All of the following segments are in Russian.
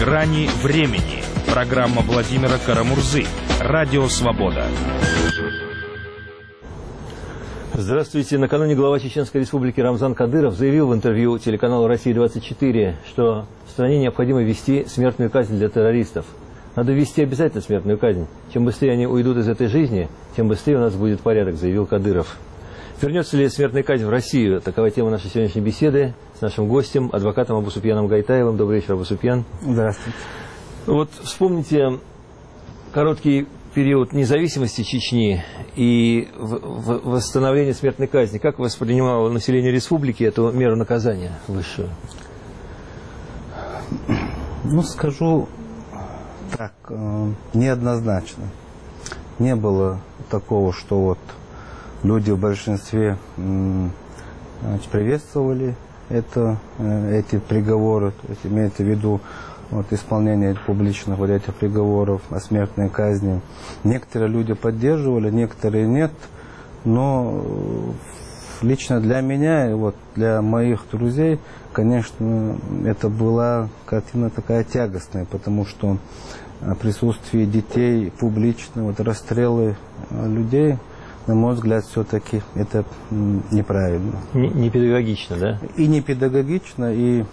Грани времени. Программа Владимира Карамурзы. Радио «Свобода». Здравствуйте. Накануне глава Чеченской Республики Рамзан Кадыров заявил в интервью телеканалу «Россия-24», что в стране необходимо ввести смертную казнь для террористов. Надо ввести обязательно смертную казнь. Чем быстрее они уйдут из этой жизни, тем быстрее у нас будет порядок, заявил Кадыров. Вернется ли смертная казнь в Россию? Такова тема нашей сегодняшней беседы с нашим гостем, адвокатом Абусупьяном Гайтаевым. Добрый вечер, Абусупьян. Здравствуйте. Вот вспомните короткий период независимости Чечни и восстановление смертной казни. Как воспринимало население республики эту меру наказания высшую? Ну, скажу так, неоднозначно. Не было такого, что вот люди в большинстве приветствовали эти приговоры, то есть имеется в виду вот, исполнение публичных вот этих приговоров о смертной казни. Некоторые люди поддерживали, некоторые нет, но лично для меня и вот для моих друзей, конечно, это была картина такая тягостная, потому что присутствие детей публично, вот расстрелы людей, на мой взгляд, все-таки это неправильно. Не педагогично, да? И не педагогично, и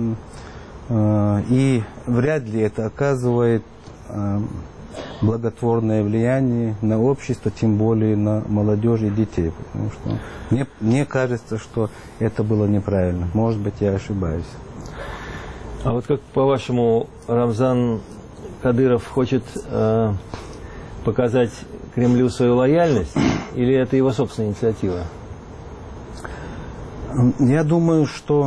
вряд ли это оказывает благотворное влияние на общество, тем более на молодежь и детей. Потому что мне кажется, что это было неправильно. Может быть, я ошибаюсь. А вот как, по-вашему, Рамзан Кадыров хочет показать Кремлю свою лояльность, или это его собственная инициатива? Я думаю, что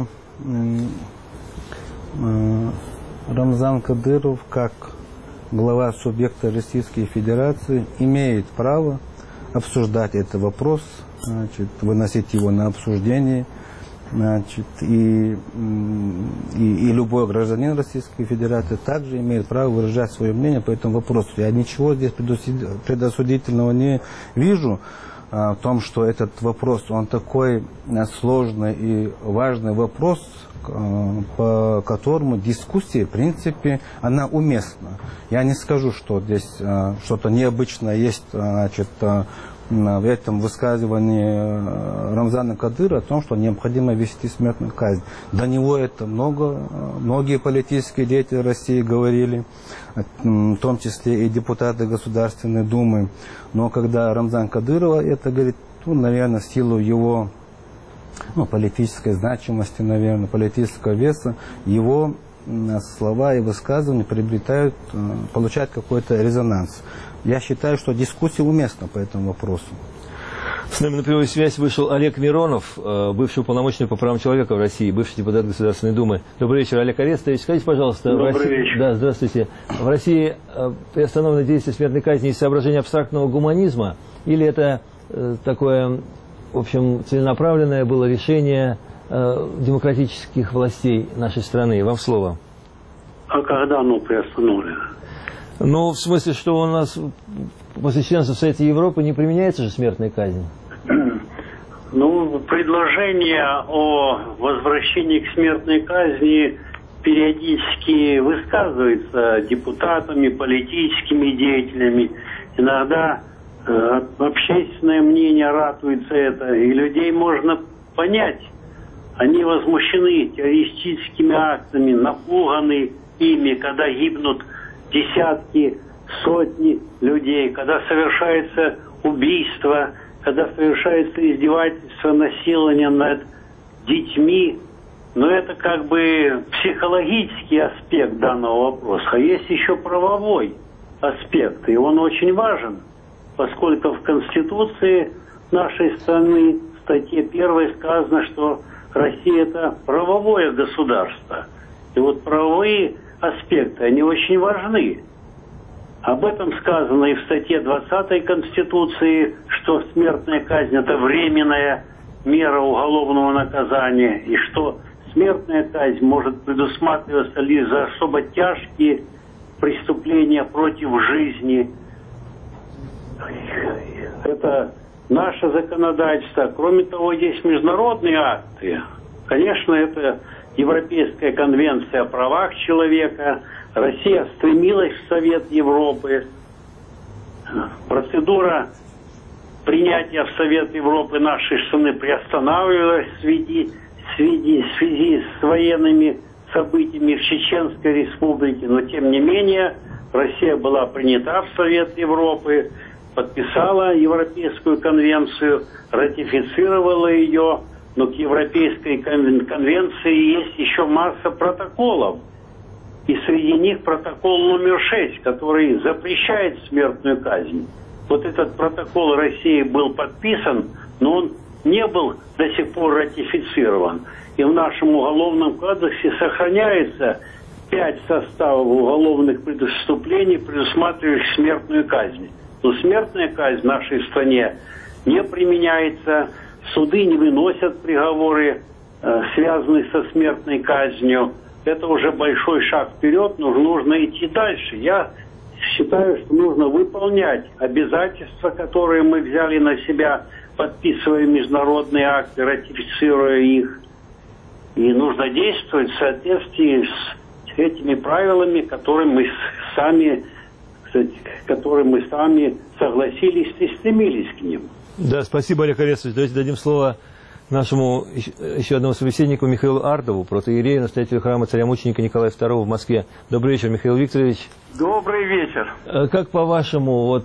Рамзан Кадыров, как глава субъекта Российской Федерации, имеет право обсуждать этот вопрос, значит, выносить его на обсуждение. Значит, и любой гражданин Российской Федерации также имеет право выражать свое мнение по этому вопросу. Я ничего здесь предосудительного не вижу в том, что этот вопрос, он такой сложный и важный вопрос, по которому дискуссия, в принципе, она уместна. Я не скажу, что здесь что-то необычное есть, значит, в этом высказывании Рамзана Кадырова о том, что необходимо ввести смертную казнь. До него это многие политические деятели России говорили, в том числе и депутаты Государственной Думы. Но когда Рамзан Кадыров это говорит, ну, наверное, в силу его политической значимости, наверное, политического веса, его слова и высказывания получают какой-то резонанс. Я считаю, что дискуссия уместна по этому вопросу. С нами на прямую связь вышел Олег Миронов, бывший уполномоченный по правам человека в России, бывший депутат Государственной Думы. Добрый вечер, Олег Арестович. Скажите, пожалуйста, Добрый вечер. Да, здравствуйте. В России приостановлено действие смертной казни из соображений абстрактного гуманизма, или это такое, в общем, целенаправленное было решение демократических властей нашей страны? Вам слово. А когда оно приостановлено? Ну, в смысле, что у нас после членства в Совете Европы не применяется же смертная казнь? Ну, предложение о возвращении к смертной казни периодически высказывается депутатами, политическими деятелями. Иногда общественное мнение ратует за это, и людей можно понять. Они возмущены террористическими актами, напуганы ими, когда гибнут десятки, сотни людей, когда совершается убийство, когда совершается издевательство, насилие над детьми. Но это как бы психологический аспект данного вопроса. А есть еще правовой аспект, и он очень важен, поскольку в Конституции нашей страны в статье 1 сказано, что Россия – это правовое государство. И вот правовые аспекты, они очень важны. Об этом сказано и в статье 20 Конституции, что смертная казнь – это временная мера уголовного наказания, и что смертная казнь может предусматриваться лишь за особо тяжкие преступления против жизни. Это наше законодательство. Кроме того, есть международные акты. Конечно, это Европейская конвенция о правах человека, Россия стремилась в Совет Европы. Процедура принятия в Совет Европы нашей страны приостанавливалась в связи с военными событиями в Чеченской Республике. Но, тем не менее, Россия была принята в Совет Европы, подписала Европейскую конвенцию, ратифицировала ее. Но к Европейской конвенции есть еще масса протоколов. И среди них протокол номер 6, который запрещает смертную казнь. Вот этот протокол России был подписан, но он не был до сих пор ратифицирован. И в нашем уголовном кодексе сохраняется 5 составов уголовных преступлений, предусматривающих смертную казнь. Но смертная казнь в нашей стране не применяется, суды не выносят приговоры, связанные со смертной казнью. Это уже большой шаг вперед, но нужно идти дальше. Я считаю, что нужно выполнять обязательства, которые мы взяли на себя, подписывая международные акты, ратифицируя их. И нужно действовать в соответствии с этими правилами, которые мы сами согласились и стремились к ним. Да, спасибо, Олег Арестович. Давайте дадим слово нашему еще одному собеседнику Михаилу Ардову, протоиерею, настоятелю храма царя-мученика Николая II в Москве. Добрый вечер, Михаил Викторович. Добрый вечер. Как по-вашему,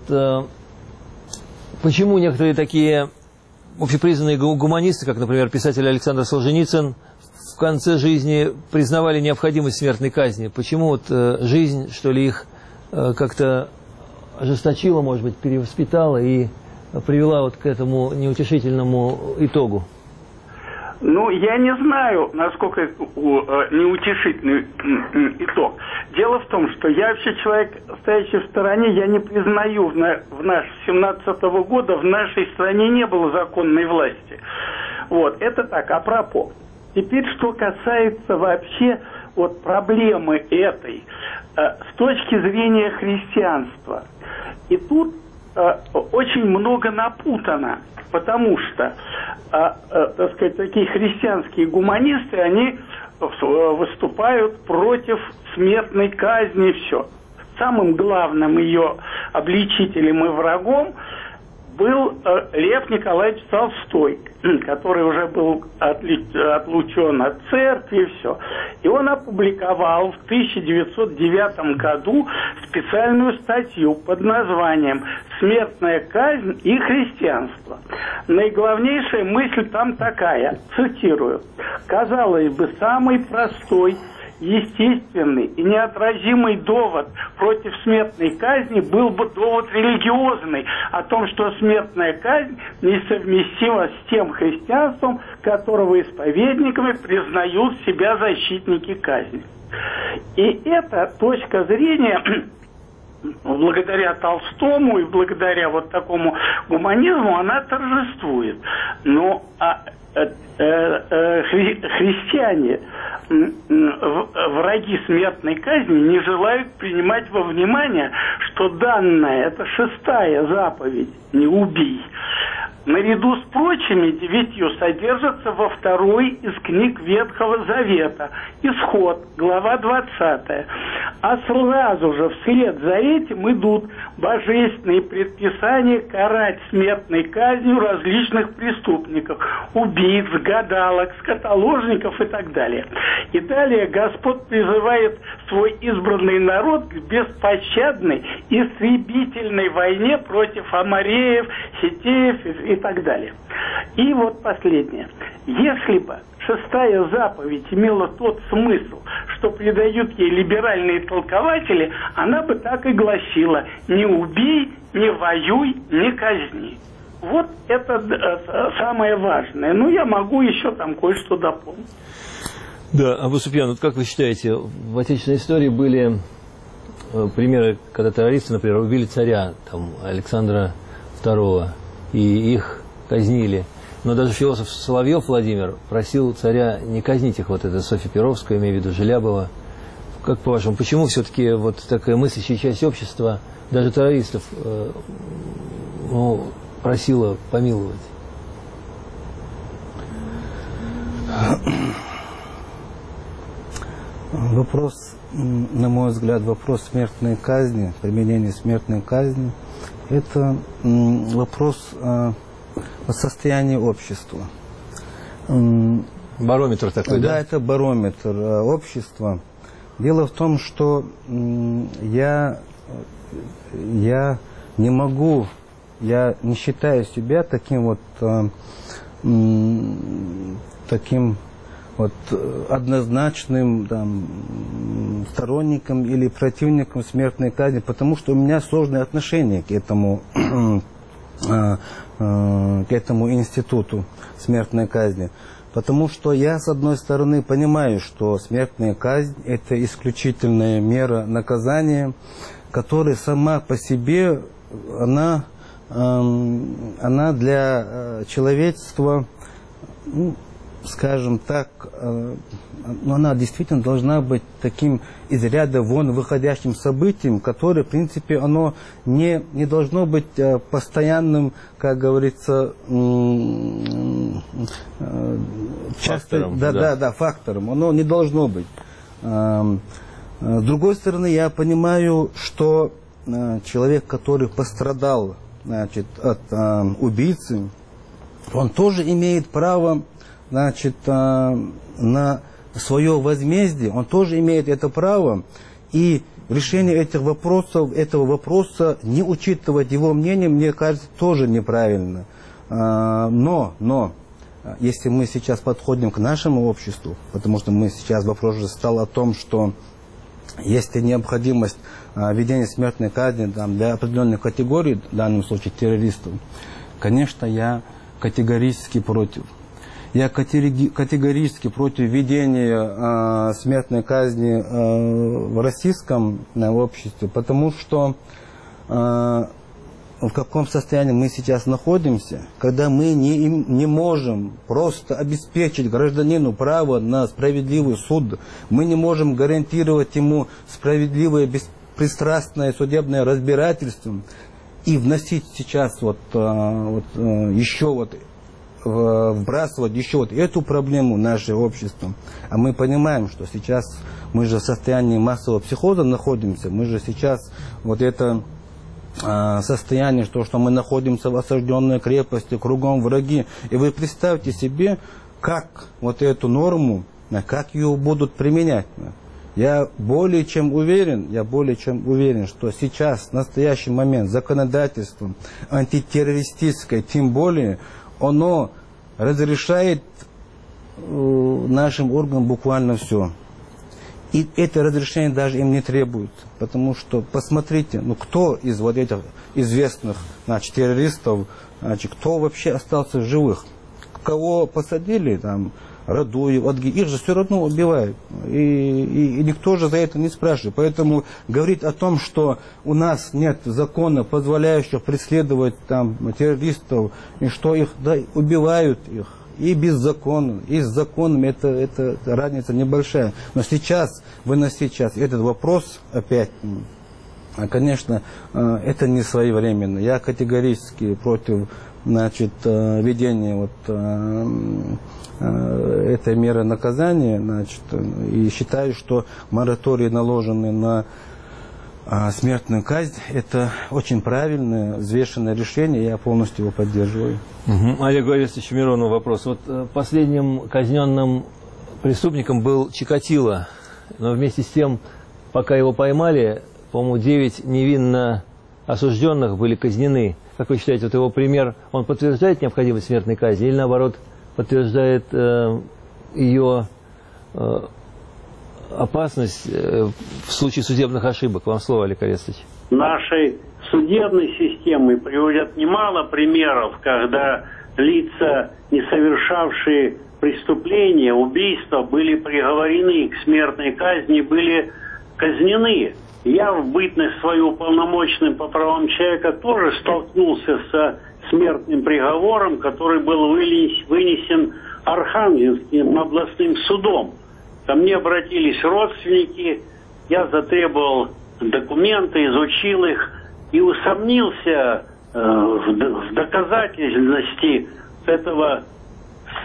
почему некоторые такие общепризнанные гуманисты, как, например, писатель Александр Солженицын, в конце жизни признавали необходимость смертной казни? Почему жизнь, что ли, их как-то ожесточила, может быть, перевоспитала и привела к этому неутешительному итогу? Ну, я не знаю, насколько это неутешительный итог. Дело в том, что я вообще человек, стоящий в стороне, я не признаю в наш 17-го года в нашей стране не было законной власти. Вот, это так, апропо. Теперь, что касается вообще проблемы этой, с точки зрения христианства. И тут очень много напутано, потому что, так сказать, такие христианские гуманисты, они выступают против смертной казни и все. Самым главным ее обличителем и врагом был Лев Николаевич Толстой, который уже был отлучен от церкви и все. И он опубликовал в 1909 году специальную статью под названием «Смертная казнь и христианство». Наиглавнейшая мысль там такая, цитирую: «Казалось бы, самый простой, естественный и неотразимый довод против смертной казни был бы довод религиозный о том, что смертная казнь несовместима с тем христианством, которого исповедниками признают себя защитники казни». И эта точка зрения, благодаря Толстому и благодаря такому гуманизму, она торжествует. Но христиане, враги смертной казни, не желают принимать во внимание, что данная, это 6-я заповедь «Не убий», наряду с прочими 9 содержится во 2-й из книг Ветхого Завета, Исход, глава 20. А сразу же вслед за этим идут божественные предписания карать смертной казнью различных преступников, убийц, гадалок, скотоложников и так далее. И далее Господь призывает свой избранный народ к беспощадной, истребительной войне против амореев, хиттеев и так далее. И последнее. Если бы 6-я заповедь имела тот смысл, что придают ей либеральные толкователи, она бы так и гласила: не убей, не воюй, не казни. Вот это самое важное. Ну, я могу еще там кое-что дополнить. Да, Абу Суфьян, как вы считаете, в отечественной истории были примеры, когда террористы, например, убили царя, Александра II, и их казнили. Но даже философ Соловьев Владимир просил царя не казнить их, это Софья Перовская, имею в виду Желябова. Как по-вашему, почему все-таки такая мыслящая часть общества, даже террористов, просила помиловать? Вопрос, на мой взгляд, вопрос смертной казни, применения смертной казни, это вопрос состояния общества. Барометр такой, да? Да, это барометр общества. Дело в том, что я не могу, я не считаю себя таким однозначным сторонником или противником смертной казни, потому что у меня сложные отношения к этому институту смертной казни. Потому что я, с одной стороны, понимаю, что смертная казнь – это исключительная мера наказания, которая сама по себе, она для человечества, скажем так, она действительно должна быть таким из ряда вон выходящим событием, которое, в принципе, оно не должно быть постоянным, как говорится, фактором. Фактором. Оно не должно быть. С другой стороны, я понимаю, что человек, который пострадал, от убийцы, он тоже имеет право, на свое возмездие, он тоже имеет это право, и решение этого вопроса, не учитывать его мнение, мне кажется, тоже неправильно. Но, если мы сейчас подходим к нашему обществу, потому что вопрос уже стал о том, что есть необходимость введения смертной казни для определенных категорий, в данном случае террористов, конечно, я категорически против. Я категорически против введения смертной казни в российском обществе, потому что в каком состоянии мы сейчас находимся, когда мы не можем просто обеспечить гражданину право на справедливый суд, мы не можем гарантировать ему справедливое, беспристрастное судебное разбирательство и вносить сейчас вбрасывать еще эту проблему в наше общество. А мы понимаем, что сейчас мы же в состоянии массового психоза находимся, мы же сейчас это состояние, что мы находимся в осажденной крепости, кругом враги. И вы представьте себе, как эту норму, как ее будут применять. Я более чем уверен, что сейчас, в настоящий момент, законодательство антитеррористическое, тем более, оно разрешает нашим органам буквально все. И это разрешение даже им не требуется. Потому что, посмотрите, кто из этих известных террористов, кто вообще остался в живых? Кого посадили, Радуев, их же все равно убивают. И никто же за это не спрашивает. Поэтому говорить о том, что у нас нет закона, позволяющего преследовать террористов, и что их убивают их, и без закона, и с законами, это разница небольшая. Но сейчас, выносить этот вопрос опять, конечно, это не своевременно. Я категорически против введения этой меры наказания, и считаю, что мораторий, наложенный на смертную казнь, это очень правильное, взвешенное решение, я полностью его поддерживаю. Олег Борисович Миронов, вопрос. Последним казненным преступником был Чикатило, но вместе с тем, пока его поймали, по-моему, 9 невинно осужденных были казнены. Как вы считаете, его пример, он подтверждает необходимость смертной казни или, наоборот, подтверждает ее опасность в случае судебных ошибок? Вам слово, Олег Борисович. Нашей судебной системы приводят немало примеров, когда лица, не совершавшие преступления, убийства, были приговорены к смертной казни, были казнены. Я в бытность свою уполномоченным по правам человека тоже столкнулся со смертным приговором, который был вынесен Архангельским областным судом. Ко мне обратились родственники, я затребовал документы, изучил их и усомнился в доказательности этого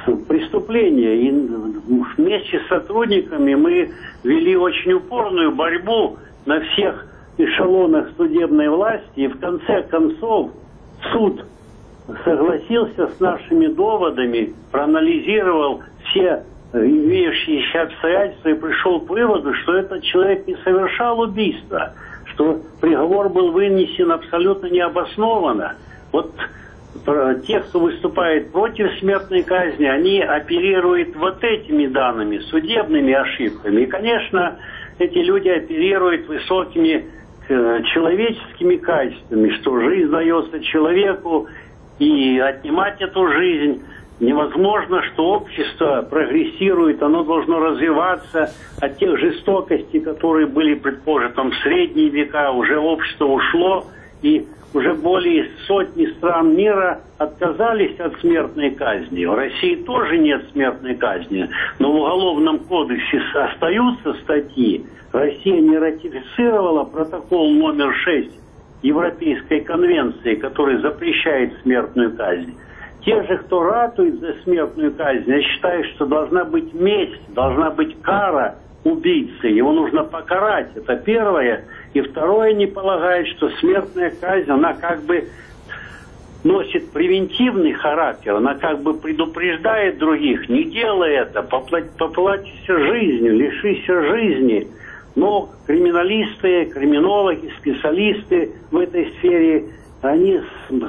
преступления. И вместе с сотрудниками мы вели очень упорную борьбу на всех эшелонах судебной власти. И в конце концов суд согласился с нашими доводами, проанализировал все имеющиеся обстоятельства и пришел к выводу, что этот человек не совершал убийства, что приговор был вынесен абсолютно необоснованно. Вот те, кто выступает против смертной казни, они оперируют вот этими данными, судебными ошибками. И, конечно, эти люди оперируют высокими человеческими качествами, что жизнь дается человеку, и отнимать эту жизнь невозможно, что общество прогрессирует, оно должно развиваться. От тех жестокостей, которые были, предположим, в средние века, уже общество ушло, и уже более сотни стран мира отказались от смертной казни. В России тоже нет смертной казни, но в Уголовном кодексе остаются статьи. Россия не ратифицировала протокол номер 6 Европейской конвенции, который запрещает смертную казнь. Те же, кто ратует за смертную казнь, я считаю, что должна быть месть, должна быть кара убийцы. Его нужно покарать. Это первое. И второе, не полагает, что смертная казнь, она как бы носит превентивный характер, она как бы предупреждает других: не делай это, поплатися жизнью, лишися жизни. Но криминалисты, криминологи, специалисты в этой сфере, они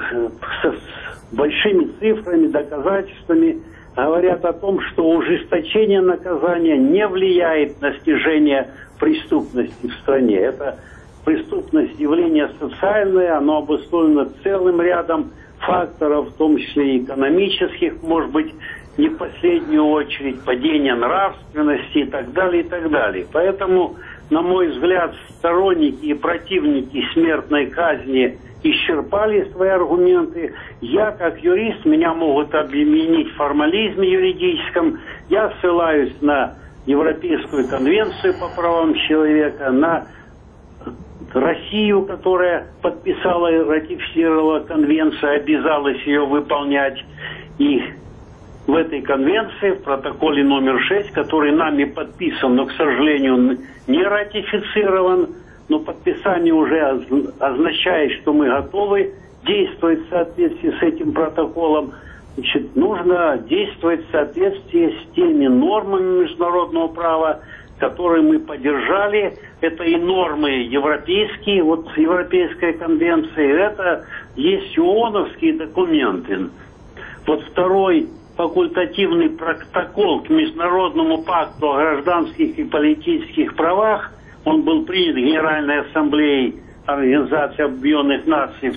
с большими цифрами, доказательствами говорят о том, что ужесточение наказания не влияет на снижение преступности в стране. Это преступность явление социальное, оно обусловлено целым рядом факторов, в том числе и экономических, может быть, не в последнюю очередь, падение нравственности и так далее, и так далее. Поэтому, на мой взгляд, сторонники и противники смертной казни исчерпали свои аргументы. Я, как юрист, меня могут обвинить в формализме юридическом. Я ссылаюсь на Европейскую конвенцию по правам человека, на Россию, которая подписала и ратифицировала конвенцию, обязалась ее выполнять. И в этой конвенции, в протоколе номер 6, который нами подписан, но, к сожалению, не ратифицирован, но подписание уже означает, что мы готовы действовать в соответствии с этим протоколом. Значит, нужно действовать в соответствии с теми нормами международного права, которые мы поддержали. Это и нормы европейские, вот Европейская конвенция, это есть ООНовские документы. Вот второй факультативный протокол к Международному пакту о гражданских и политических правах, он был принят Генеральной Ассамблеей Организации Объединенных Наций в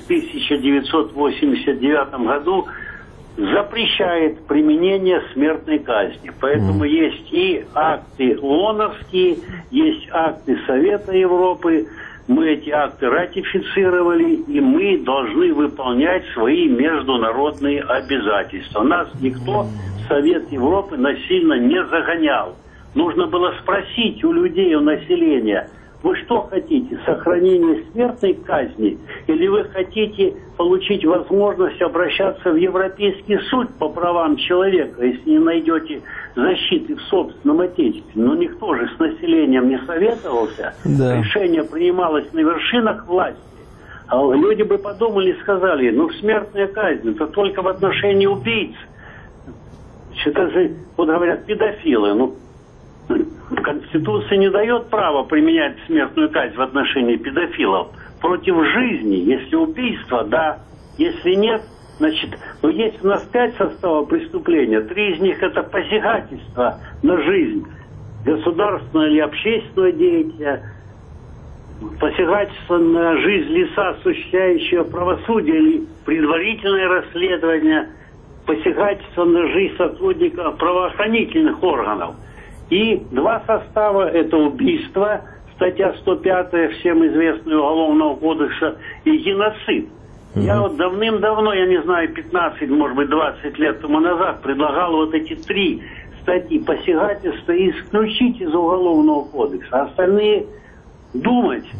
1989 году, запрещает применение смертной казни. Поэтому есть и акты ООНовские, есть акты Совета Европы. Мы эти акты ратифицировали, и мы должны выполнять свои международные обязательства. Нас никто в Совет Европы насильно не загонял. Нужно было спросить у людей, у населения: вы что хотите, сохранение смертной казни? Или вы хотите получить возможность обращаться в Европейский суд по правам человека, если не найдете защиты в собственном отечестве? Но никто же с населением не советовался. Да. Решение принималось на вершинах власти. А люди бы подумали и сказали: ну, смертная казнь, это только в отношении убийц. Это же, вот говорят, педофилы. Ну, Конституция не дает права применять смертную казнь в отношении педофилов против жизни. Если убийство, да. Если нет, значит, ну, есть у нас 5 составов преступления. 3 из них это посягательство на жизнь государственного или общественного деятеля, посягательство на жизнь лица, осуществляющего правосудие или предварительное расследование, посягательство на жизнь сотрудников правоохранительных органов. И 2 состава – это убийство, статья 105 всем известная Уголовного кодекса, и геноцид. Я вот давным-давно, я не знаю, 15, может быть, 20 лет тому назад предлагал вот эти 3 статьи посягательства исключить из Уголовного кодекса, а остальные думать.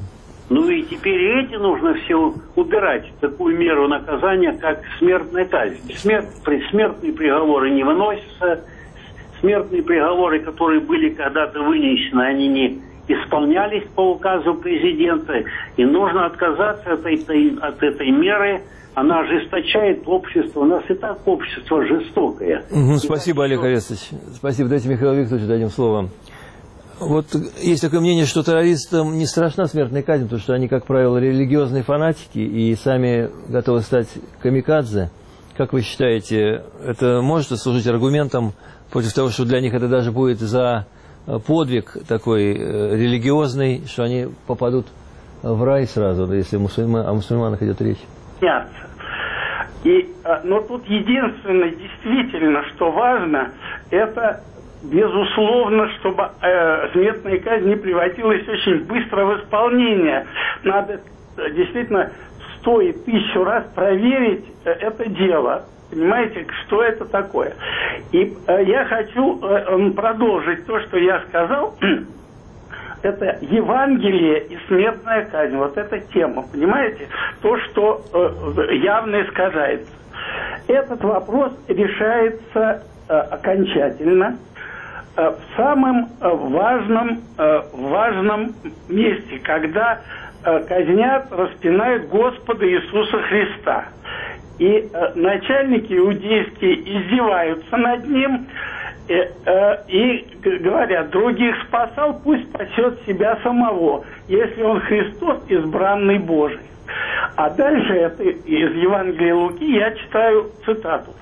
Ну и теперь эти нужно все убирать, такую меру наказания, как смертная казнь. Смертные приговоры не выносятся, смертные приговоры, которые были когда-то вынесены, они не исполнялись по указу президента, и нужно отказаться от этой меры. Она ожесточает общество. У нас и так общество жестокое. Спасибо, Олег Арестович. Спасибо. Давайте Михаилу Викторовичу дадим слово. Вот есть такое мнение, что террористам не страшна смертная казнь, потому что они, как правило, религиозные фанатики и сами готовы стать камикадзе. Как вы считаете, это может служить аргументом против того, что для них это даже будет за подвиг такой религиозный, что они попадут в рай сразу, если о мусульманах идет речь? Но тут единственное, действительно, что важно, это, безусловно, чтобы смертная казнь не превратилась очень быстро в исполнение. Надо действительно 100 и 1000 раз проверить это дело. Понимаете, что это такое? И я хочу продолжить то, что я сказал. Это Евангелие и смертная казнь. Вот эта тема, понимаете? То, что явно искажается. Этот вопрос решается окончательно в самом важном месте, когда казнят, распинают Господа Иисуса Христа. И начальники иудейские издеваются над ним и говорят: других спасал, пусть спасет себя самого, если он Христос, избранный Божий. А дальше это из Евангелия Луки я читаю цитату.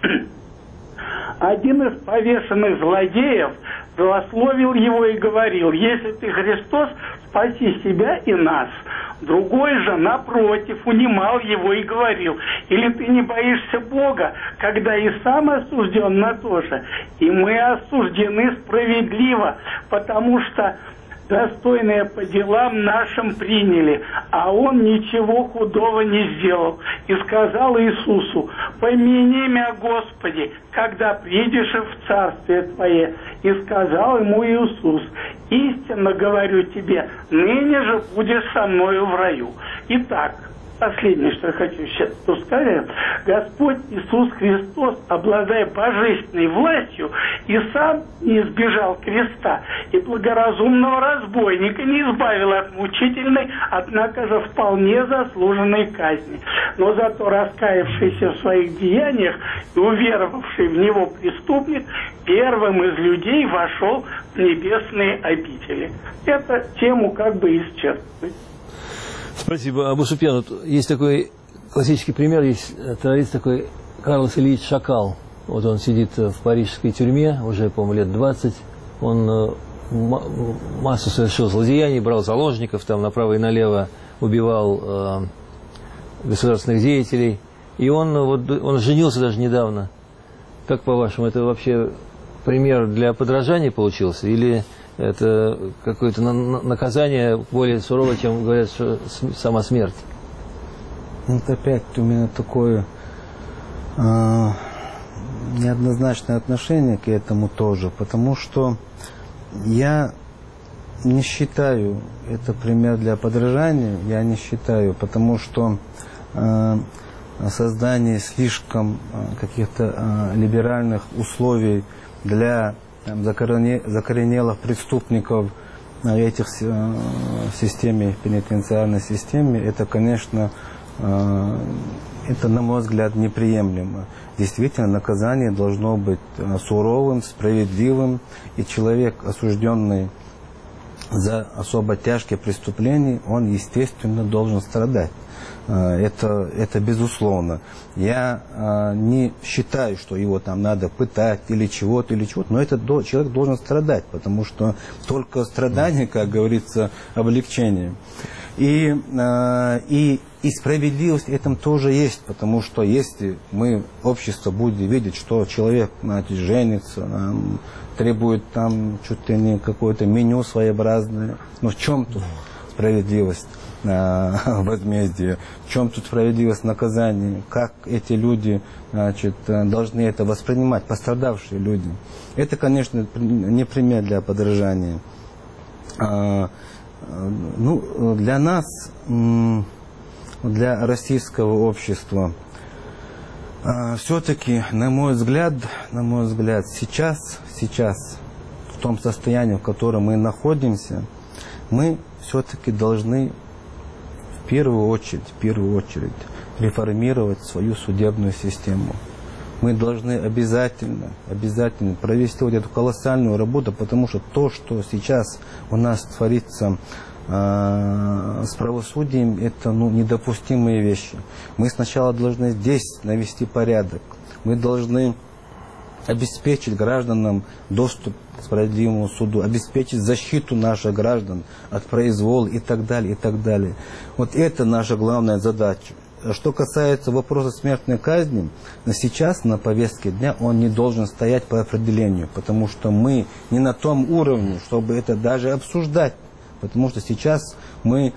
Один из повешенных злодеев злословил его и говорил: если ты Христос, спаси себя и нас. Другой же, напротив, унимал его и говорил: или ты не боишься Бога, когда и сам осужден на то же? И мы осуждены справедливо, потому что достойное по делам нашим приняли, а он ничего худого не сделал. И сказал Иисусу: помяни меня, Господи, когда придешь в Царствие Твое. И сказал ему Иисус: истинно говорю тебе, ныне же будешь со мною в раю. Итак, последнее, что я хочу сейчас сказать: Господь Иисус Христос, обладая божественной властью, и сам не избежал креста, и благоразумного разбойника не избавил от мучительной, однако же вполне заслуженной казни. Но зато раскаявшийся в своих деяниях и уверовавший в него преступник первым из людей вошел в небесные обители. Это тему как бы исчерпывает. Спасибо. Абу Суфьян, вот есть такой классический пример, есть террорист такой Карлос Ильич Шакал. Вот он сидит в парижской тюрьме уже, по-моему, лет 20. Он массу совершил злодеяний, брал заложников, там направо и налево убивал государственных деятелей. И он женился даже недавно. Как по-вашему, это вообще пример для подражания получился? Или это какое-то наказание более суровое, чем говорят, что сама смерть? Вот опять у меня такое неоднозначное отношение к этому тоже, потому что я не считаю это пример для подражания, я не считаю, потому что создание слишком каких-то либеральных условий для закоренелых преступников этих в системе, в пенитенциарной системе, это, конечно, это, на мой взгляд, неприемлемо. Действительно, наказание должно быть суровым, справедливым, и человек, осужденный за особо тяжкие преступления, он, естественно, должен страдать. Это безусловно. Я не считаю, что его там надо пытать или чего-то, но этот человек должен страдать, потому что только страдание, как говорится, облегчение. И справедливость в этом тоже есть, потому что если мы, общество, будем видеть, что человек, знаете, женится, требует там чуть ли не какое-то меню своеобразное, но в чем тут справедливость возмездия, в чем тут справедливость наказания, как эти люди, значит, должны это воспринимать, пострадавшие люди. Это, конечно, не пример для подражания. Ну, для нас, для российского общества, все-таки, на мой взгляд, сейчас, в том состоянии, в котором мы находимся, мы все-таки должны в первую очередь реформировать свою судебную систему. Мы должны обязательно провести вот эту колоссальную работу, потому что то, что сейчас у нас творится с правосудием, это недопустимые вещи. Мы сначала должны здесь навести порядок. Мы должны обеспечить гражданам доступ к справедливому суду, обеспечить защиту наших граждан от произвола и так далее, и так далее. Вот это наша главная задача. Что касается вопроса смертной казни, сейчас на повестке дня он не должен стоять по определению, потому что мы не на том уровне, чтобы это даже обсуждать. Потому что сейчас мы,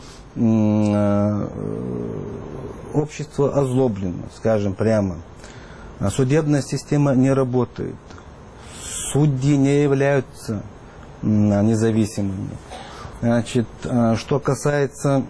общество озлоблено, скажем прямо. Судебная система не работает. Судьи не являются независимыми. Значит, что касается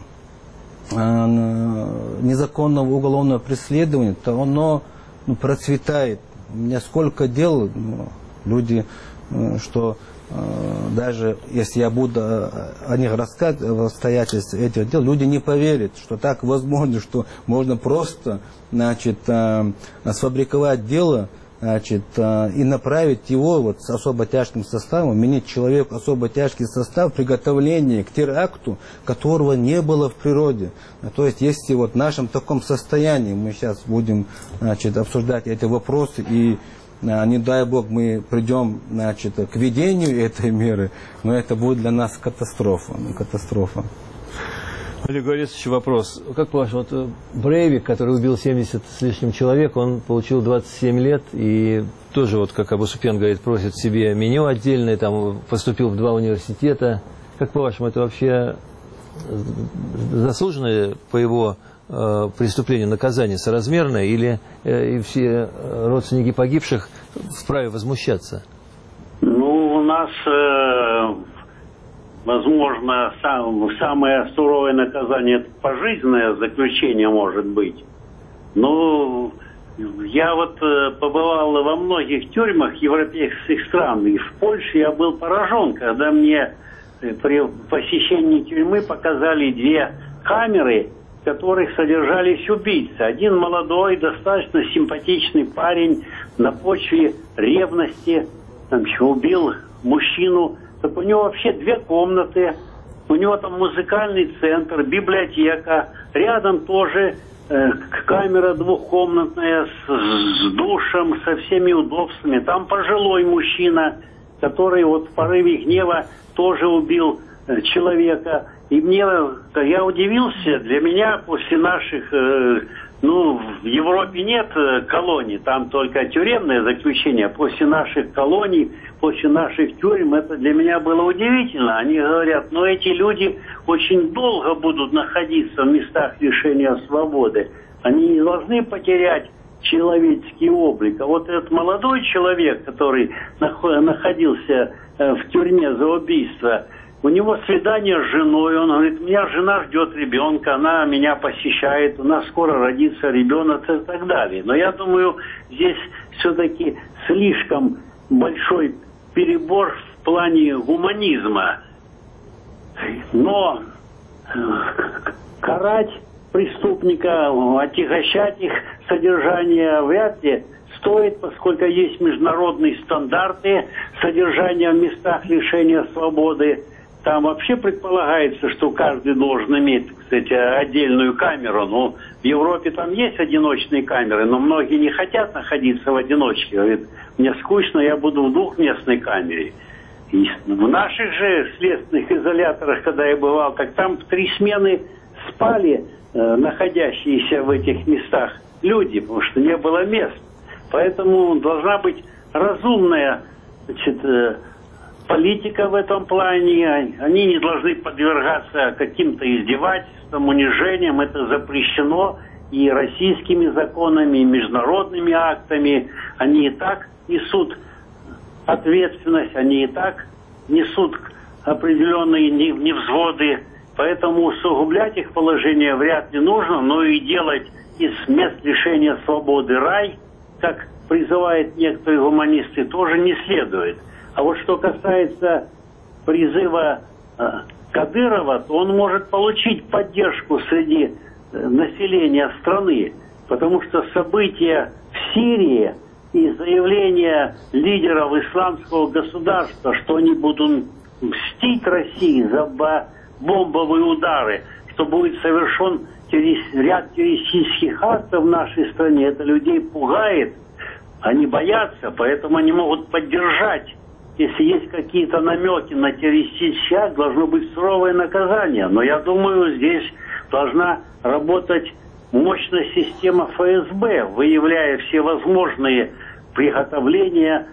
незаконного уголовного преследования, то оно процветает. У меня сколько дел, люди, что даже если я буду о них рассказывать, в обстоятельствах этих дел, люди не поверят, что так возможно, что можно просто, значит, сфабриковать дело, значит, и направить его с особо тяжким составом, менять человеку особо тяжкий состав приготовления к теракту, которого не было в природе. То есть, если в нашем таком состоянии мы сейчас будем, значит, обсуждать эти вопросы, и не дай бог мы придем, значит, к ведению этой меры, но это будет для нас катастрофа. Олег Борисович, вопрос. Как ваш Брейвик, который убил 70 с лишним человек, он получил 27 лет и тоже, как Абусупьян говорит, просит себе меню отдельное, там поступил в 2 университета. Как по-вашему, это вообще заслуженное по его преступлению наказание соразмерное, или и все родственники погибших вправе возмущаться? Ну, у нас, возможно, самое суровое наказание — это пожизненное заключение может быть. Но я побывал во многих тюрьмах европейских стран, и в Польше я был поражен, когда мне при посещении тюрьмы показали 2 камеры, в которых содержались убийцы. Один молодой, достаточно симпатичный парень на почве ревности убил мужчину. Так у него вообще 2 комнаты, у него там музыкальный центр, библиотека, рядом тоже камера 2-комнатная с душем, со всеми удобствами. Там пожилой мужчина, который в порыве гнева тоже убил человека. И я удивился, для меня после наших, в Европе нет колоний, там только тюремное заключение. После наших колоний, после наших тюрем, это для меня было удивительно. Они говорят, эти люди очень долго будут находиться в местах лишения свободы. Они не должны потерять человеческий облик. А вот этот молодой человек, который находился в тюрьме за убийство, у него свидание с женой, он говорит, у меня жена ждет ребенка, она меня посещает, у нас скоро родится ребенок и так далее. Но я думаю, здесь все-таки слишком большой перебор в плане гуманизма. Но карать преступника, отягощать их содержание вряд ли стоит, поскольку есть международные стандарты содержания в местах лишения свободы. Там вообще предполагается, что каждый должен иметь, кстати, отдельную камеру. В Европе там есть одиночные камеры, но многие не хотят находиться в одиночке. Говорят, мне скучно, я буду в 2-местной камере. И в наших же следственных изоляторах, когда я бывал, так там в 3 смены спали находящиеся в этих местах люди, потому что не было мест. Поэтому должна быть разумная, политика в этом плане. Они не должны подвергаться каким-то издевательствам, унижениям. Это запрещено и российскими законами, и международными актами. Они и так несут ответственность, они и так несут определенные невзводы, поэтому усугублять их положение вряд ли нужно, но и делать из мест лишения свободы рай, как призывают некоторые гуманисты, тоже не следует. А вот что касается призыва Кадырова, то он может получить поддержку среди населения страны, потому что события в Сирии и заявления лидеров исламского государства, что они будут мстить России за бомбовые удары, что будет совершен ряд террористических актов в нашей стране, это людей пугает, они боятся, поэтому они могут поддержать. Если есть какие-то намеки на террористический акт, должно быть суровое наказание. Но я думаю, здесь должна работать мощная система ФСБ, выявляя все возможные приготовления,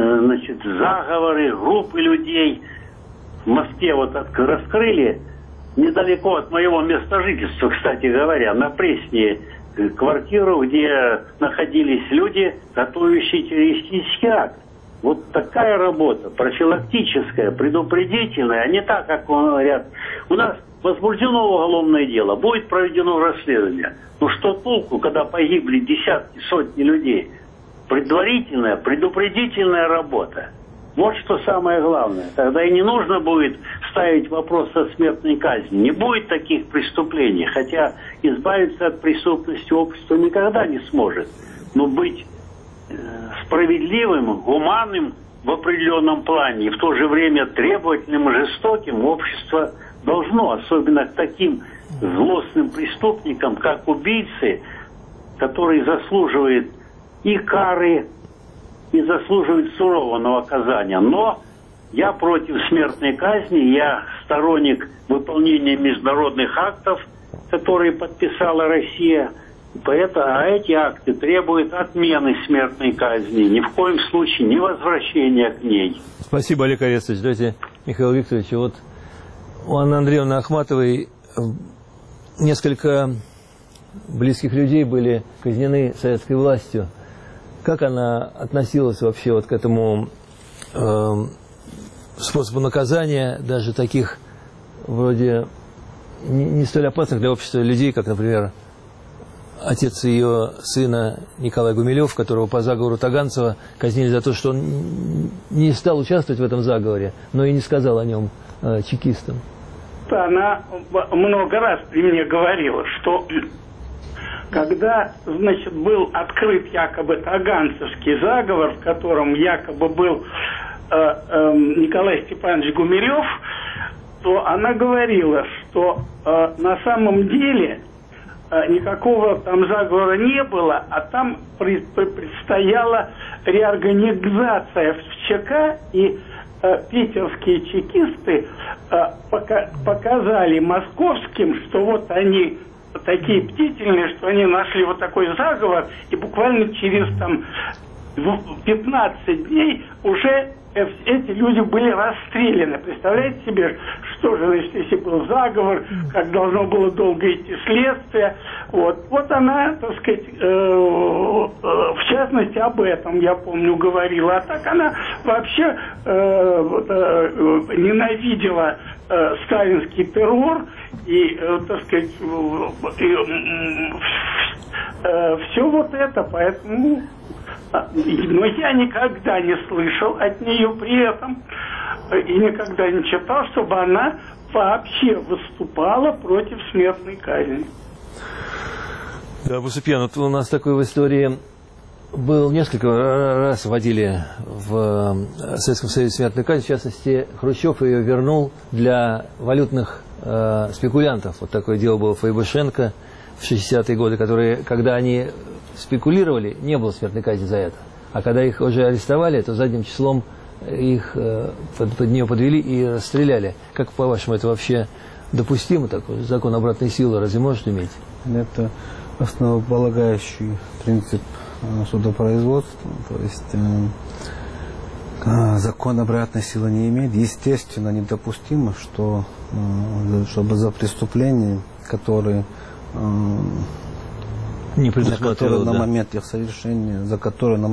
заговоры, группы людей. В Москве вот раскрыли, недалеко от моего места жительства, кстати говоря, на Пресне, квартиру, где находились люди, готовящие террористический акт. Вот такая работа, профилактическая, предупредительная, а не так, как говорят. У нас возбуждено уголовное дело, будет проведено расследование. Ну что толку, когда погибли десятки, сотни людей? Предварительная, предупредительная работа. Вот что самое главное. Тогда и не нужно будет ставить вопрос о смертной казни. Не будет таких преступлений, хотя избавиться от преступности общество никогда не сможет. Но быть справедливым, гуманным в определенном плане и в то же время требовательным и жестоким общество должно, особенно к таким злостным преступникам, как убийцы, которые заслуживают и кары, и заслуживают сурового наказания. Но я против смертной казни, я сторонник выполнения международных актов, которые подписала Россия. А эти акты требуют отмены смертной казни, ни в коем случае не возвращения к ней. Спасибо, Олег Арестович. Давайте, Михаил Викторович, вот у Анны Андреевны Ахматовой несколько близких людей были казнены советской властью. Как она относилась вообще вот к этому способу наказания, даже таких вроде не столь опасных для общества людей, как, например, отец ее сына Николай Гумилев, которого по заговору Таганцева казнили за то, что он не стал участвовать в этом заговоре, но и не сказал о нем чекистам. Она много раз при мне говорила, что когда, значит, был открыт якобы таганцевский заговор, в котором якобы был Николай Степанович Гумилев, то она говорила, что на самом деле никакого там заговора не было, а там предстояла реорганизация в ЧК, и питерские чекисты показали московским, что вот они такие бдительные, что они нашли вот такой заговор, и буквально через там 15 дней уже эти люди были расстреляны. Представляете себе, что же, значит, если был заговор, как должно было долго идти следствие. Вот она, так сказать, в частности об этом, я помню, говорила. А так она вообще ненавидела сталинский террор и, так сказать, все вот это, поэтому... Но я никогда не слышал от нее при этом и никогда не читал, чтобы она вообще выступала против смертной казни. Да, Бусупьян, вот у нас такой в истории был, несколько раз вводили в Советском Союзе смертную казнь. В частности, Хрущев ее вернул для валютных спекулянтов. Вот такое дело было Файбышенко в 60-е годы, которые, когда они спекулировали, не было смертной казни за это. А когда их уже арестовали, то задним числом их под нее подвели и расстреляли. Как, по-вашему, это вообще допустимо, такой закон обратной силы разве может иметь? Это основополагающий принцип судопроизводства. То есть закон обратной силы не имеет. Естественно, недопустимо, чтобы за преступления, которые... не за которые да. на момент их совершения,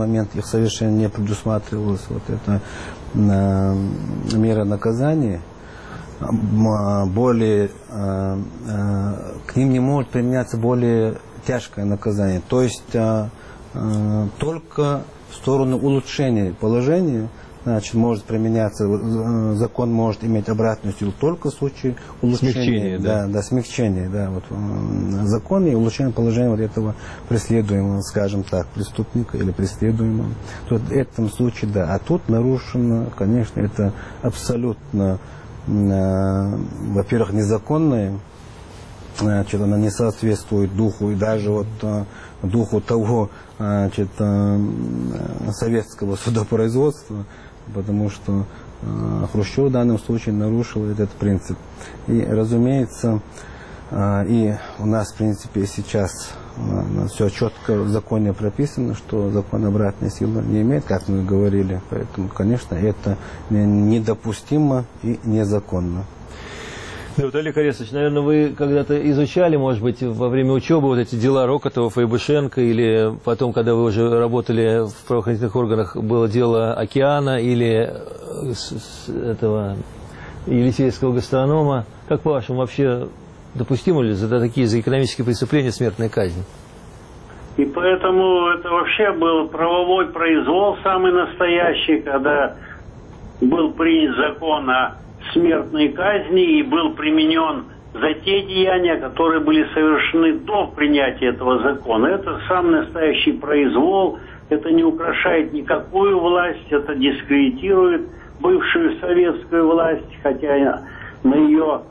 не предусматривалась вот эта мера наказания, более, к ним не может применяться более тяжкое наказание. То есть только в сторону улучшения положения, значит, может применяться, закон может иметь обратную силу только в случае улучшения. Смягчения, да. Вот, закон и улучшение положения вот этого преследуемого, скажем так, преступника или преследуемого. То в этом случае, да. А тут нарушено, конечно, это абсолютно, во-первых, незаконное, значит, она не соответствует духу и даже вот духу того, значит, советского судопроизводства, потому что Хрущев в данном случае нарушил этот принцип. И, разумеется, и у нас, в принципе, сейчас все четко в законе прописано, что закон обратной силы не имеет, как мы говорили. Поэтому, конечно, это недопустимо и незаконно. Да, вот, Олег Арестович, наверное, вы когда-то изучали, может быть, во время учебы вот эти дела Рокотова, Файбышенко, или потом, когда вы уже работали в правоохранительных органах, было дело Океана или этого Елисейского гастронома. Как по-вашему, вообще допустимо ли за экономические преступления смертная казнь? И поэтому это вообще был правовой произвол самый настоящий, когда был принят закон о смертной казни и был применен за те деяния, которые были совершены до принятия этого закона. Это самый настоящий произвол, это не украшает никакую власть, это дискредитирует бывшую советскую власть, хотя в ее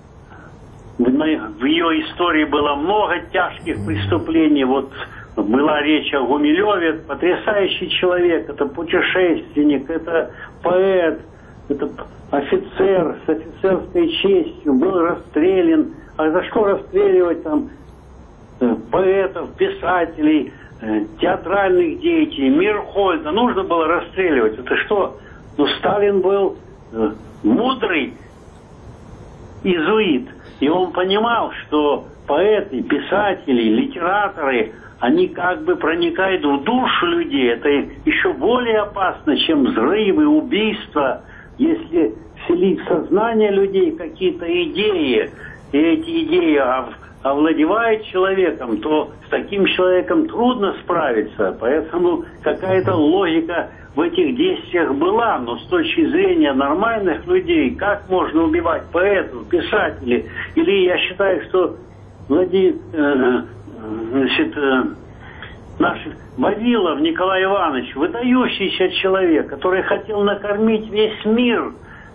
истории было много тяжких преступлений. Вот была речь о Гумилеве, потрясающий человек, это путешественник, это поэт, это офицер с офицерской честью, был расстрелян. А за что расстреливать там поэтов, писателей, театральных деятелей, Мирхольда? Нужно было расстреливать. Это что? Ну, Сталин был мудрый иезуит. И он понимал, что поэты, писатели, литераторы, они как бы проникают в душу людей. Это еще более опасно, чем взрывы, убийства. Если вселить в сознание людей какие-то идеи, и эти идеи овладевают человеком, то с таким человеком трудно справиться. Поэтому какая-то логика в этих действиях была. Но с точки зрения нормальных людей, как можно убивать поэтов, писателей? Или я считаю, что наш Вавилов Николай Иванович, выдающийся человек, который хотел накормить весь мир,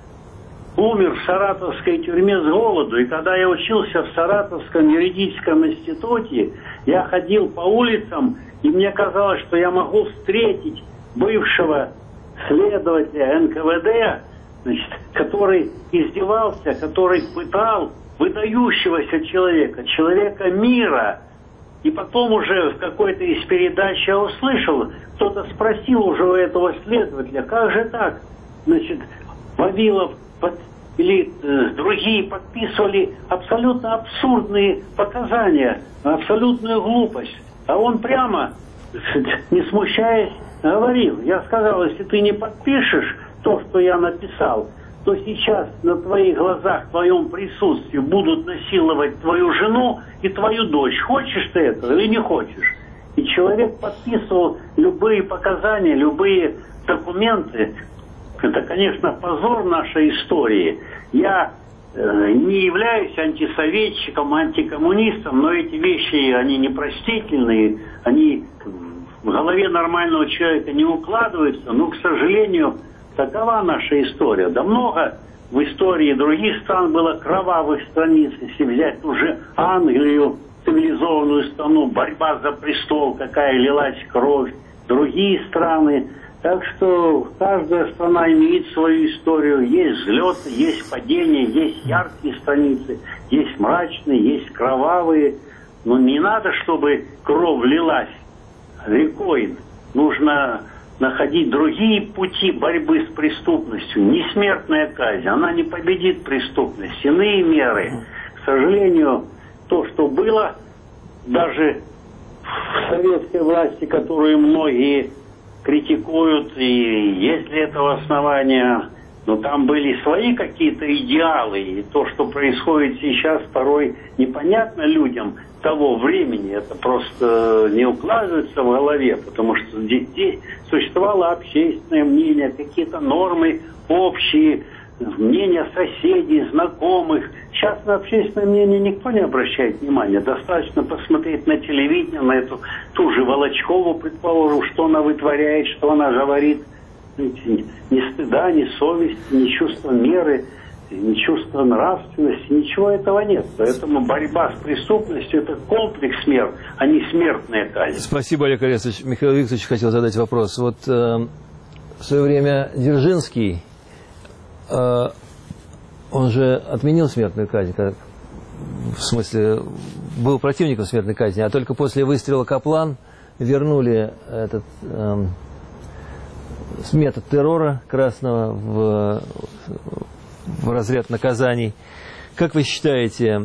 умер в саратовской тюрьме с голоду. И когда я учился в Саратовском юридическом институте, я ходил по улицам, и мне казалось, что я могу встретить бывшего следователя НКВД, значит, который издевался, который пытал выдающегося человека, человека мира. И потом уже в какой-то из передач я услышал, кто-то спросил уже у этого следователя, как же так? Значит, Вавилов или другие подписывали абсолютно абсурдные показания, абсолютную глупость. А он прямо, не смущаясь, говорил. Я сказал, если ты не подпишешь то, что я написал, то сейчас на твоих глазах, в твоем присутствии будут насиловать твою жену и твою дочь. Хочешь ты этого или не хочешь? И человек подписывал любые показания, любые документы. Это, конечно, позор нашей истории. Я не являюсь антисоветчиком, антикоммунистом, но эти вещи, они непростительные, они в голове нормального человека не укладываются, но, к сожалению, такова наша история. Да много в истории других стран было кровавых страниц. Если взять уже Англию, цивилизованную страну, борьба за престол, какая лилась кровь, другие страны. Так что каждая страна имеет свою историю. Есть взлеты, есть падения, есть яркие страницы, есть мрачные, есть кровавые. Но не надо, чтобы кровь лилась рекой. Нужно находить другие пути борьбы с преступностью. Не смертная казнь, она не победит преступность. Иные меры. К сожалению, то, что было, даже в советской власти, которую многие критикуют, и есть для этого основания, Но там были свои какие-то идеалы, и то, что происходит сейчас, порой непонятно людям того времени. Это просто не укладывается в голове, потому что здесь существовало общественное мнение, какие-то нормы общие, мнения соседей, знакомых. Сейчас на общественное мнение никто не обращает внимания. Достаточно посмотреть на телевидение, на эту ту же Волочкову, предположим, что она вытворяет, что она говорит. Ни стыда, ни совести, ни чувства меры, ни чувства нравственности, ничего этого нет. Поэтому борьба с преступностью – это комплекс мер, а не смертная казнь. Спасибо, Олег Олегович. Михаил Викторович хотел задать вопрос. Вот в свое время Дзержинский, он же отменил смертную казнь, в смысле, был противником смертной казни, а только после выстрела Каплан вернули этот метод террора красного в разряд наказаний. Как вы считаете,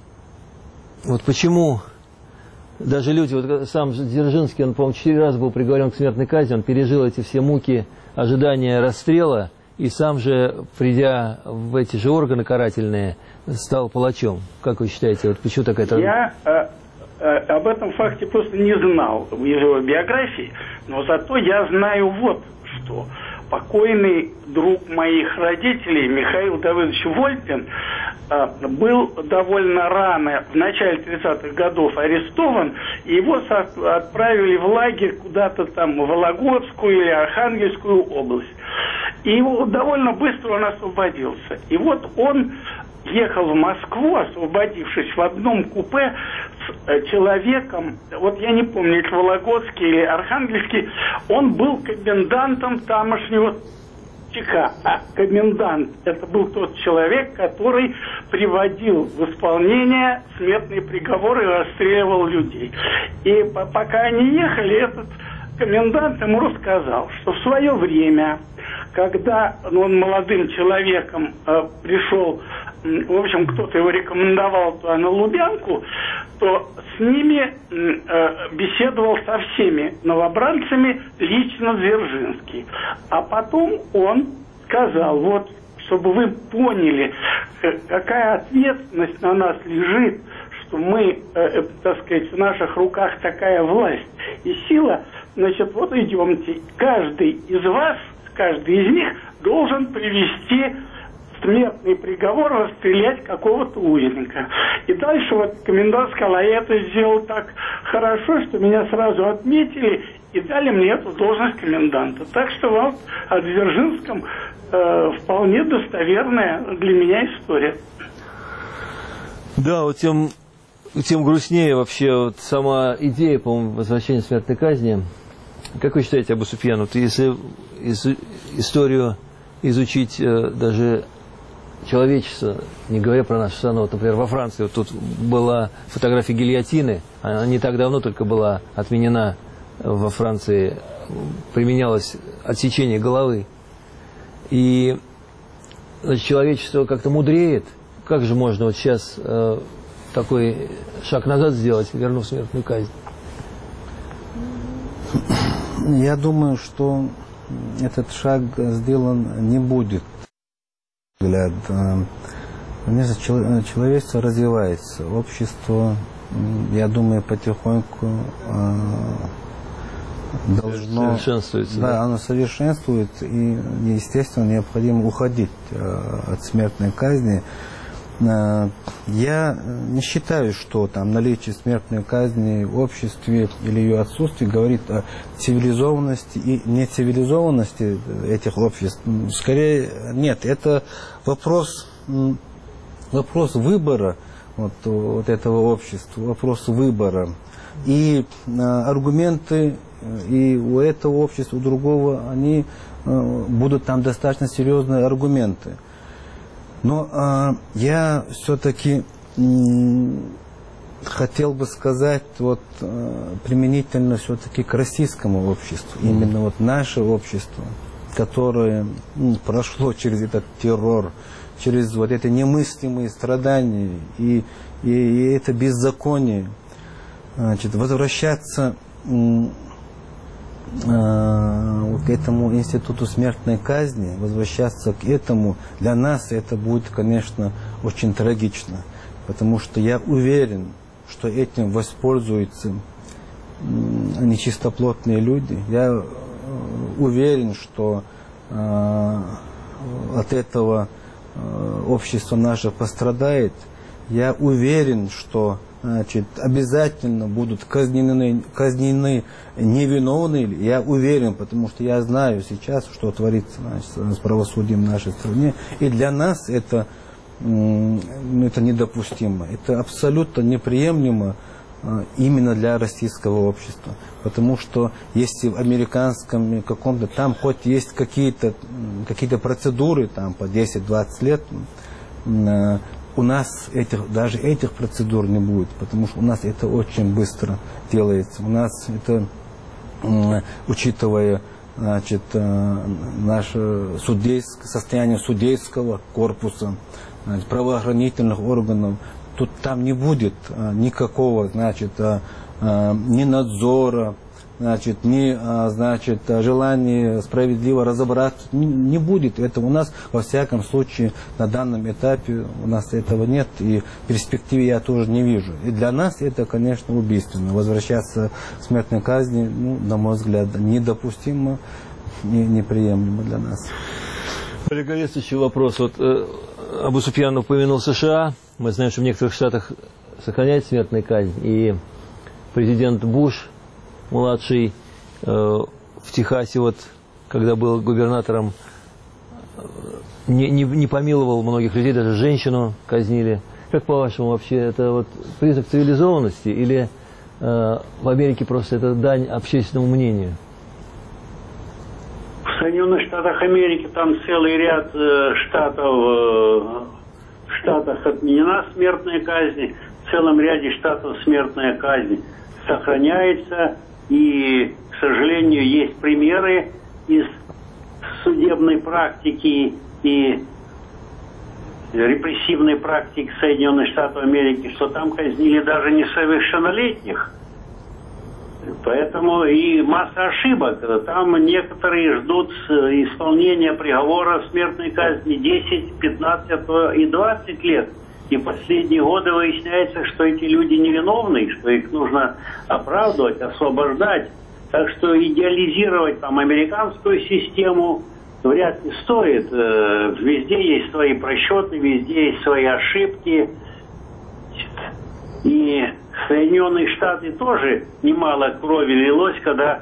вот почему даже люди, вот сам Дзержинский, он, по-моему, 4 раза был приговорен к смертной казни, он пережил эти все муки ожидания расстрела, и сам же, придя в эти же органы карательные, стал палачом. Как вы считаете, вот почему такая Я об этом факте просто не знал в его биографии, но зато я знаю вот что. Покойный друг моих родителей Михаил Давыдович Вольпин был довольно рано, в начале 30-х годов, арестован, и его отправили в лагерь куда-то там, в Вологодскую или Архангельскую область. И довольно быстро он освободился. И вот он ехал в Москву, освободившись в одном купе с человеком, вот я не помню, это Вологодский или Архангельский, он был комендантом тамошнего ЧК. А комендант — это был тот человек, который приводил в исполнение смертные приговоры и расстреливал людей. И пока они ехали, этот комендант ему рассказал, что в свое время, когда он молодым человеком пришел, в общем, кто-то его рекомендовал туда на Лубянку, то с ними беседовал со всеми новобранцами лично Дзержинский. А потом он сказал, вот, чтобы вы поняли, какая ответственность на нас лежит, что мы, так сказать, в наших руках такая власть и сила, значит, вот идемте, каждый из вас, каждый из них должен привести смертный приговор, расстрелять какого-то узника. И дальше вот комендант сказал, а я это сделал так хорошо, что меня сразу отметили и дали мне эту должность коменданта. Так что вот о Дзержинском вполне достоверная для меня история. Да, вот тем грустнее вообще вот сама идея, по-моему, возвращения смертной казни. Как вы считаете, Абу Суфьян, вот если историю изучить даже человечество, не говоря про нашу страну, вот, например, во Франции, вот тут была фотография гильотины, она не так давно только была отменена во Франции, применялось отсечение головы. И, значит, человечество как-то мудреет. Как же можно вот сейчас такой шаг назад сделать, вернув смертную казнь? Я думаю, что этот шаг сделан не будет. Конечно, человечество развивается, общество, я думаю, потихоньку должно... Совершенствуется. Да, оно совершенствуется, и, естественно, необходимо уходить от смертной казни. Я не считаю, что там наличие смертной казни в обществе или ее отсутствие говорит о цивилизованности и нецивилизованности этих обществ. Скорее, нет, это вопрос выбора вот этого общества, вопрос выбора. И аргументы и у этого общества, у другого, они будут там достаточно серьезные аргументы. Но я все-таки хотел бы сказать вот, применительно все-таки к российскому обществу. Именно вот наше общество, которое прошло через этот террор, через вот эти немыслимые страдания и это беззаконие, значит, возвращаться к этому институту смертной казни, возвращаться к этому, для нас это будет, конечно, очень трагично. Потому что я уверен, что этим воспользуются нечистоплотные люди. Я уверен, что от этого общество наше пострадает. Я уверен, что обязательно будут казнены невиновные. Я уверен, потому что я знаю сейчас, что творится с правосудием в нашей стране. И для нас это недопустимо. Это абсолютно неприемлемо именно для российского общества. Потому что если в американском каком-то, там хоть есть какие-то процедуры там, по 10-20 лет, у нас даже этих процедур не будет, потому что у нас это очень быстро делается. У нас это, учитывая наше состояние судейского корпуса, правоохранительных органов, тут там не будет никакого, ни надзора, ни желания справедливо разобраться, не будет. Это у нас, во всяком случае, на данном этапе у нас этого нет, и в перспективе я тоже не вижу. И для нас это, конечно, убийственно. Возвращаться к смертной казни, на мой взгляд, недопустимо, неприемлемо для нас. Олег Олегович, следующий вопрос. Вот Абу Суфьян упомянул США. Мы знаем, что в некоторых штатах сохраняют смертную казнь. И президент Буш, младший, в Техасе, вот, когда был губернатором, не помиловал многих людей, даже женщину казнили. Как по-вашему, вообще, это вот признак цивилизованности или в Америке просто это дань общественному мнению? В Соединенных Штатах Америки там целый ряд штатов, в штатах отменена смертная казнь, в целом ряде штатов смертная казнь сохраняется, и, к сожалению, есть примеры из судебной практики и репрессивной практики Соединенных Штатов Америки, что там казнили даже несовершеннолетних. Поэтому и масса ошибок. Там некоторые ждут исполнения приговора смертной казни 10, 15, а то и 20 лет. И в последние годы выясняется, что эти люди невиновны, что их нужно оправдывать, освобождать. Так что идеализировать там американскую систему вряд ли стоит. Везде есть свои просчеты, везде есть свои ошибки. И Соединенные Штаты тоже немало крови лилось, когда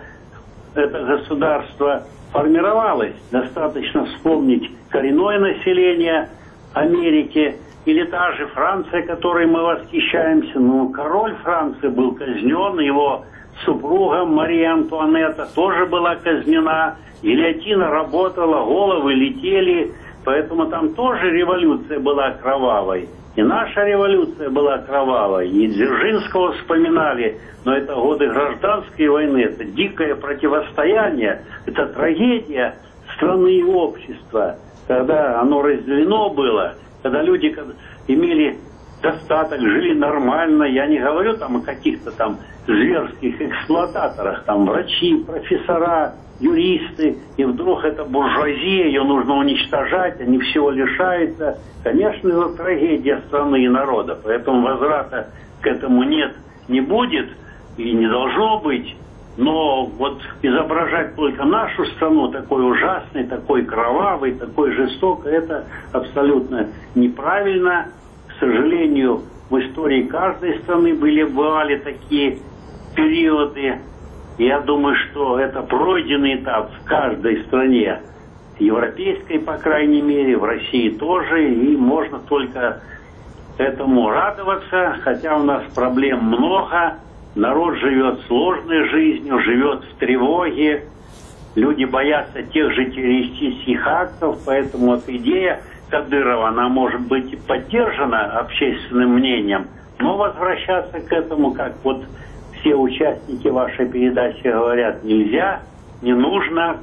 это государство формировалось. Достаточно вспомнить коренное население Америки или та же Франция, которой мы восхищаемся. Король Франции был казнен, его супруга Мария Антуанетта тоже была казнена, гильотина работала, головы летели, поэтому там тоже революция была кровавой. И наша революция была кровавой, и Дзержинского вспоминали, но это годы гражданской войны, это дикое противостояние, это трагедия страны и общества, когда оно разделено было, когда люди имели достаток, жили нормально. Я не говорю там о каких-то там зверских эксплуататорах, там врачи, профессора, юристы, и вдруг это буржуазия, ее нужно уничтожать, они всего лишаются. Конечно, это трагедия страны и народа, поэтому возврата к этому нет, не будет и не должно быть. Но вот изображать только нашу страну такой ужасной, такой кровавой, такой жестокой, это абсолютно неправильно. К сожалению, в истории каждой страны бывали такие периоды. Я думаю, что это пройденный этап в каждой стране, европейской, по крайней мере, в России тоже, и можно только этому радоваться, хотя у нас проблем много, народ живет сложной жизнью, живет в тревоге, люди боятся тех же террористических актов, поэтому эта идея Кадырова, она может быть и поддержана общественным мнением, но возвращаться к этому, как вот все участники вашей передачи говорят, нельзя, не нужно.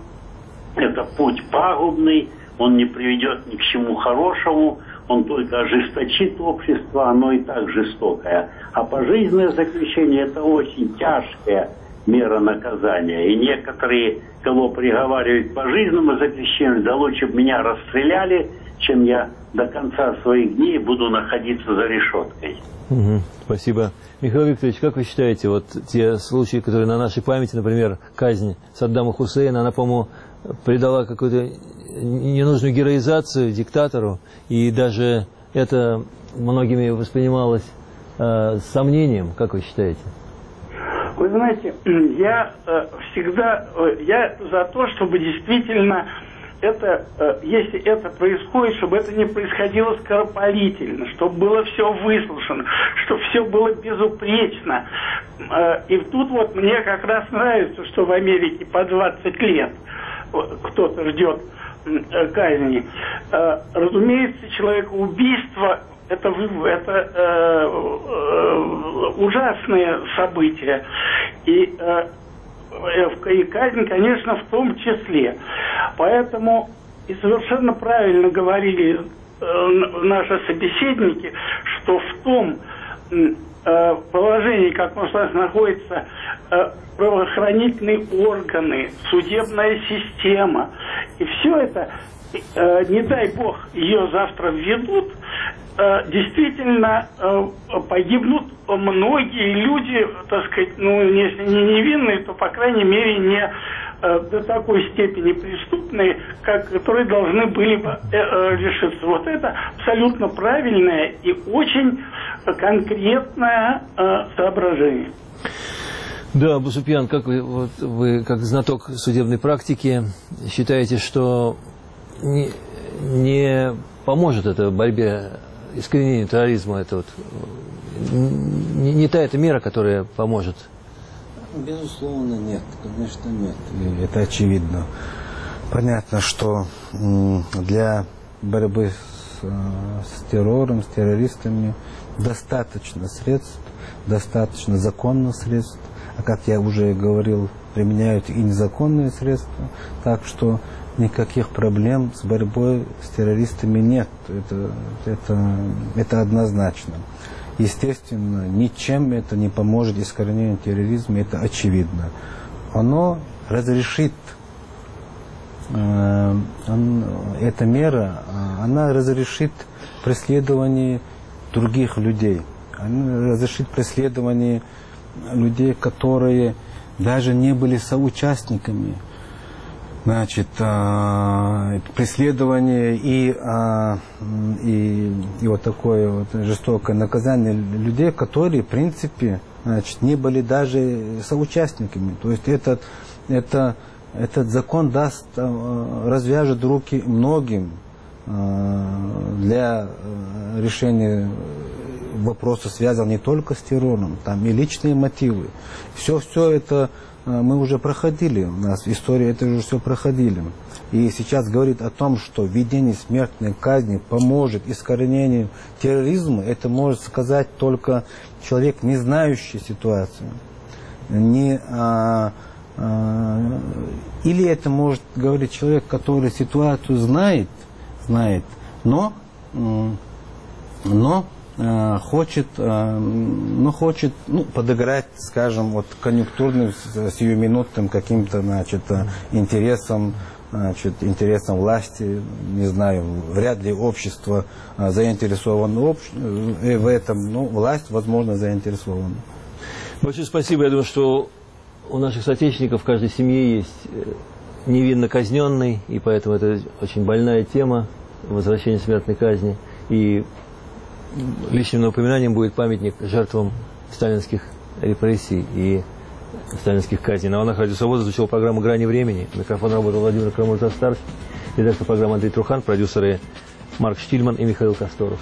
Это путь пагубный, он не приведет ни к чему хорошему, он только ожесточит общество, оно и так жестокое. А пожизненное заключение – это очень тяжкая мера наказания. И некоторые, кого приговаривают к пожизненному запрещению, да лучше бы меня расстреляли, чем я до конца своих дней буду находиться за решеткой. Спасибо. Михаил Викторович, как вы считаете, вот те случаи, которые на нашей памяти, например, казнь Саддама Хусейна, она, по-моему, придала какую-то ненужную героизацию диктатору, и даже это многими воспринималось с сомнением, как вы считаете? Вы знаете, я за то, чтобы действительно если это происходит, чтобы это не происходило скоропалительно, чтобы было все выслушано, чтобы все было безупречно. И тут вот мне как раз нравится, что в Америке по 20 лет кто-то ждет казни. Разумеется, человекоубийство – это ужасные события. И казнь, конечно, в том числе. Поэтому и совершенно правильно говорили наши собеседники, что в том положении, как у нас находятся правоохранительные органы, судебная система, и все это, не дай бог, ее завтра введут, действительно погибнут многие люди, так сказать, если не невинные, то, по крайней мере, не до такой степени преступные, которые должны были бы решиться. Вот это абсолютно правильное и очень конкретное соображение. Да, Бусупьян, как вы как знаток судебной практики, считаете, что не поможет это борьбе искоренению терроризма? Это не та эта мера, которая поможет? Безусловно, нет. Конечно, нет. И это очевидно. Понятно, что для борьбы с террором, с террористами достаточно средств, достаточно законных средств. А как я уже говорил, применяют и незаконные средства. Так что никаких проблем с борьбой с террористами нет. Это однозначно. Естественно, ничем это не поможет искоренению терроризма, это очевидно. Оно разрешит, эта мера, она разрешит преследование других людей. Она разрешит преследование людей, которые даже не были соучастниками. Значит, преследование и вот такое вот жестокое наказание людей, которые, в принципе, значит, не были даже соучастниками. То есть этот закон развяжет руки многим для решения вопроса, связанного не только с террором, там и личные мотивы. Все это мы уже проходили, у нас в истории это уже все проходили. И сейчас говорит о том, что введение смертной казни поможет искоренению терроризма, это может сказать только человек, не знающий ситуацию. Или это может говорить человек, который ситуацию знает, но хочет подыграть, скажем, вот конъюнктурным, сиюминутным каким-то, значит, интересам власти, не знаю, вряд ли общество заинтересовано в этом, но власть, возможно, заинтересована. Большое спасибо. Я думаю, что у наших соотечественников в каждой семье есть невинно казненный, и поэтому это очень больная тема возвращения смертной казни. И лишним напоминанием будет памятник жертвам сталинских репрессий и сталинских казней. На волнах Радио Свобода звучала программа «Грани времени». Микрофон работал Владимир Карамурза-старший, редактор программы Андрей Трухан, продюсеры Марк Штильман и Михаил Косторов.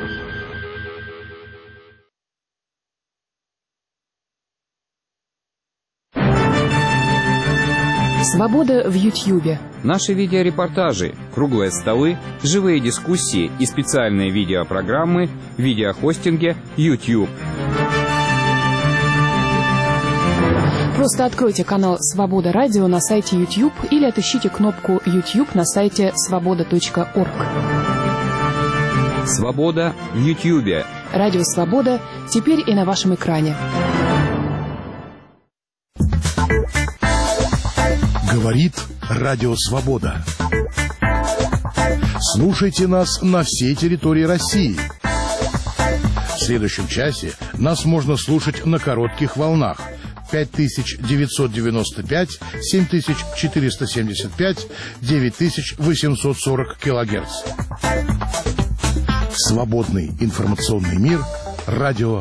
Свобода в Ютьюбе. Наши видеорепортажи, круглые столы, живые дискуссии и специальные видеопрограммы в видеохостинге YouTube. Просто откройте канал «Свобода Радио» на сайте YouTube или отыщите кнопку YouTube на сайте svoboda.org. Свобода в YouTube. Радио «Свобода» теперь и на вашем экране. Говорит Радио Свобода. Слушайте нас на всей территории России. В следующем часе нас можно слушать на коротких волнах 5995, 7475, 9840 килогерц. Свободный информационный мир. Радио